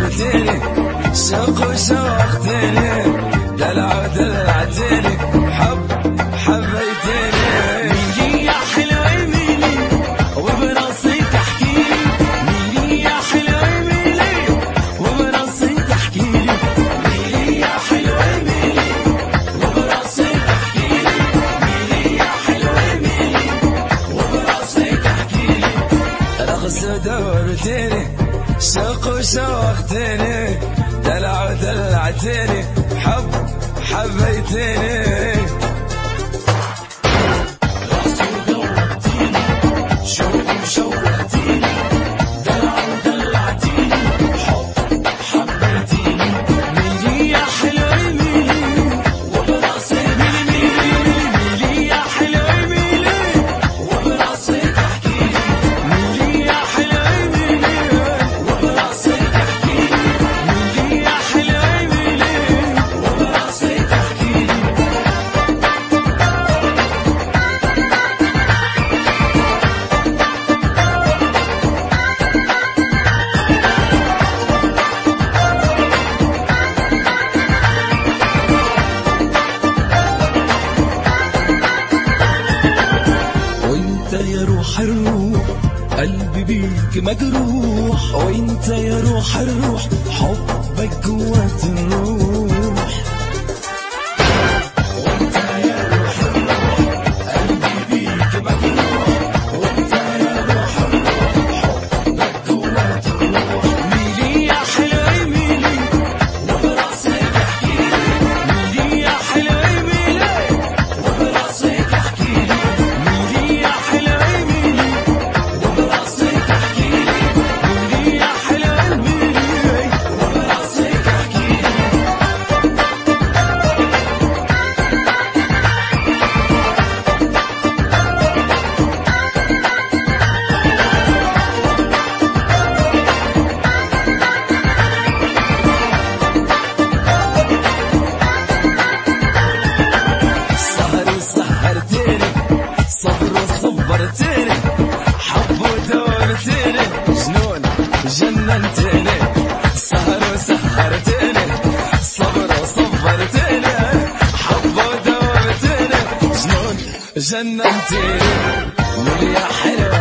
ودورتني سوق وسوقتني دلع ودلعتني حبيتني ميلي يا حلوة ميلي وبراسي تحكيلي ميلي يا حلوة ميلي وبراسي تحكيلي ميلي يا حلوة ميلي وبراسي تحكيلي ميلي يا حلوة ميلي وبراسي تحكيلي رقص ودورتني سوق وسوقتني دلع ودلعتني حبيتني رقص ودورتني شوق وشوقتني دلع ودلعتني حبيتني ميلي يا حلوة ميلي وبراسي ميلي ميلي يا حلوة ميلي وبراسي تحكيلي ميلي يا حلوة ميلي وبراسي تحكيلي ميلي يا حلوة ميلي وبراسي تحكيلي وانت يا روح الروح قلبي بيك مجروح وانت يا روح الروح حبك جوات الروح وانت يا روح الروح قلبي بيك مجروح وانت يا روح الروح حبك جوات الروح ميلي يا حلوة ميلي وبراسي تحكيلي ميلي يا حلوة ميلي وبراسي تحكيلي ميلي يا حلوة ميلي وبراسي تحكيلي ميلي يا حلوة ميلي وبراسي تحكيلي سهر سهرتني صبر صبرتني حب ودورتني جنون جننتني سهر سهرتني صبر صبرتني حب ودورتني جنون جننتني ميلي يا حلوة